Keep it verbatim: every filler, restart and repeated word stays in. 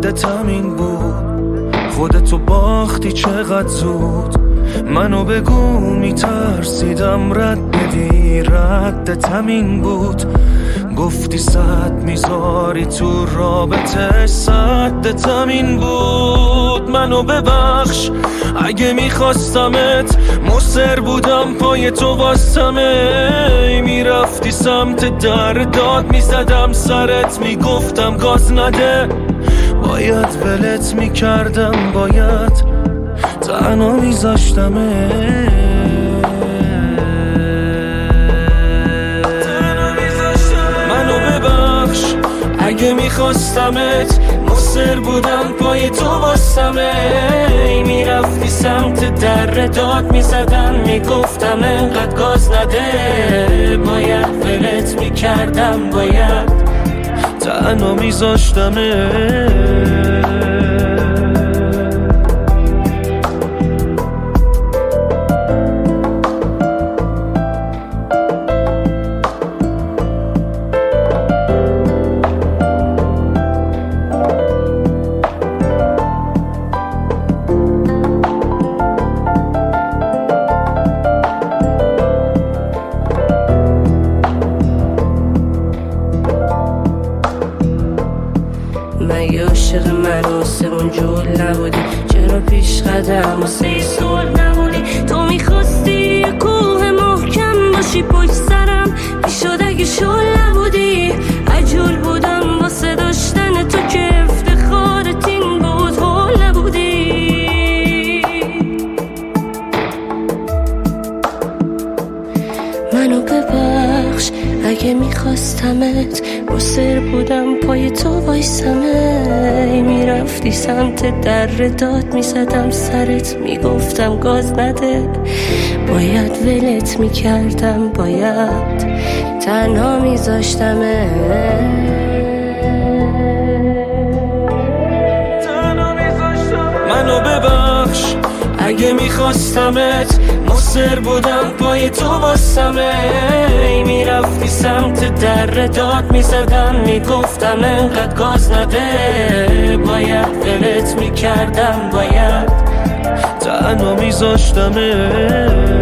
ردت همین بود، خودتو باختی چقدر زود. منو بگو میترسیدم رد بدی، ردت همین بود. گفتی صد میذاری تو رابطه، صدت همین بود. منو ببخش اگه میخواستمت، مصر بودم پای تو واسمه. میرفتی سمت در داد میزدم سرت، میگفتم گاز نده. باید ولت میکردم، باید تنها میذاشتمه. اگه میخواستمت، مصر بودم پای تو واسمه. میرفتی سمت در داد میزدم، میگفتم انقدر گاز نده. باید ولت میکردم، باید تنها میذاشتمه. مگه عاشق من آسمون جول نبودی؟ چرا پیش قدم واسه سول نبودی؟ تو میخواستی یه کوه محکم باشی پشت سرم، میشد اگه شل نبودی. عجول بودم واسه داشتن تو که افتخارت این بود، هول نبودی. منو ببخش اگه میخواستمت، مصر بودم پای تو وایسمه. میرفتی سمت در داد میزدم سرت، میگفتم گاز نده. باید ولت میکردم، باید تنها میذاشتمه. منو ببخش اگه میخواستمت، مصر بودم پای تو واسمه. میرفتی سمت در داد میزدم، میگفتم انقدر گاز نده. باید ولت میکردم، باید تنها میذاشتمه.